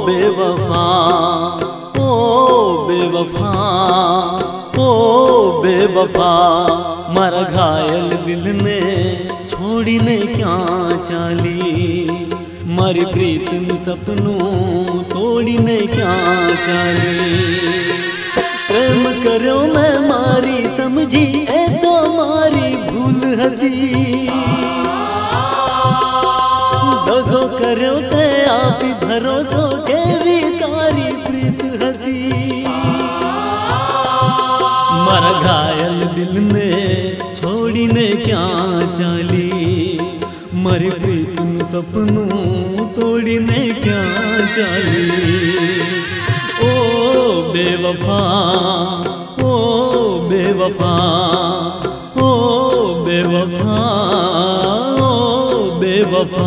बेवफा, ओ बेवफा, ओ बेवफा, मारा घायल दिल ने छोड़ी ने क्या चाली, मारी प्रीत में सपनों तोड़ी ने क्या चाली। प्रेम करो मैं मारी समझी ए तो मारी भूल हसी, दगो करो ते आप ही भरोसो के भी सारी प्रीत हसी। मारा घायल दिल ने छोड़ी ने क्या चाली, मरी प्रीत में सपनों तोड़ी ने क्या चाली। ओ बेवफा, ओ बेवफा, ओ बेवफा, ओ बेवफा।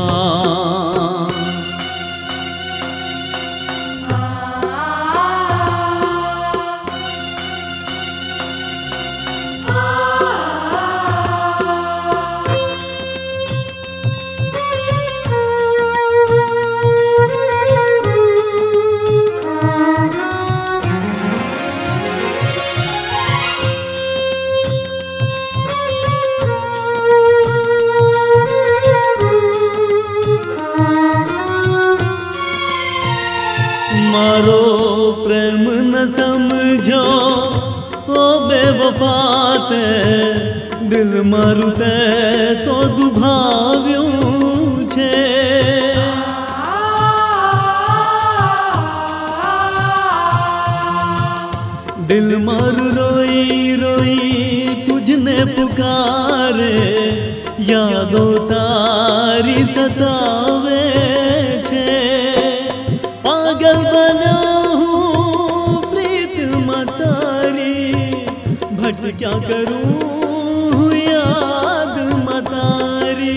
मारो प्रेम न समझो ओ बेवफा ते, दिल मारू ते तो दुभाव्यूं छे। दिल मारू रोई रोई तुझने पुकारे, यादों तारी सतावे छे। पागल बना हूँ प्रीत मतारी, भट क्या करूँ याद मतारी।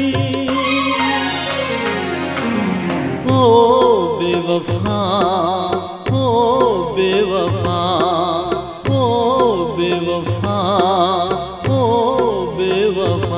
ओ बेवफा, ओ बेवफा, ओ बेवफा, ओ बेवफा।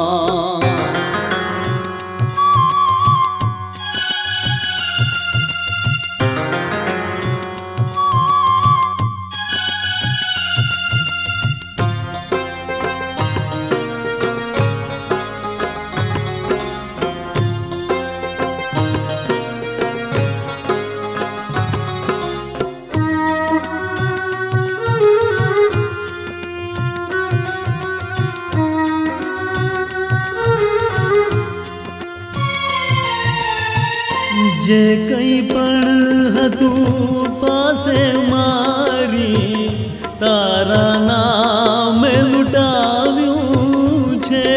जे कई पण हतू पासे मारी, तारा नाम लुटाव्यूं छे।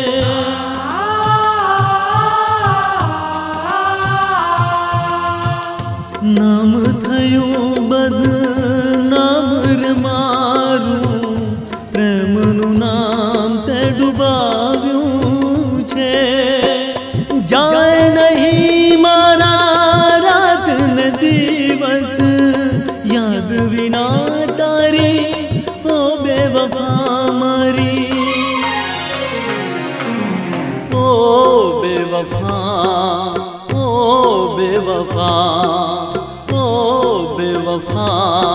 नाम थयूं बदनाम रे मारू, प्रेमनु नाम ते डुबाव्यूं छे। जाए नहीं मारा रात न दिवस, याद विना तारी ओ बेवफा मारी। ओ बेवफा, ओ बेवफा, ओ बेवफा,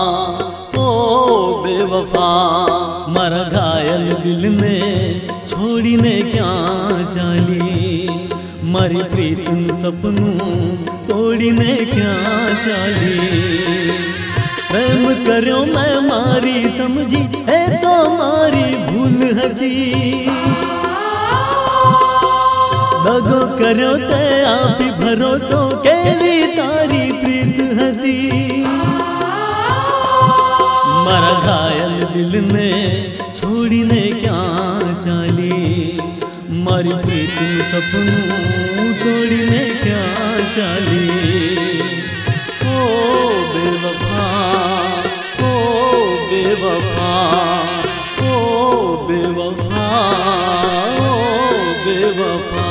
ओ बेवफा। मारा घायल दिल ने छोड़ी ने क्या चाली, मारी प्रीत सपनों तोड़ी ने क्या चाली। प्रेम करो मैं मारी समझी है तो मारी भूल हसी, दगो करो ते आप ही भरोसो के भी तारी प्रीत हसी। मारा घायल दिल ने छोड़ी ने क्या चाली, मारी प्रीत सपनों तोड़ी ने क्या चाली। ओ बेवफा, ओ बेवफा, ओ बेवफा, ओ बेवफा।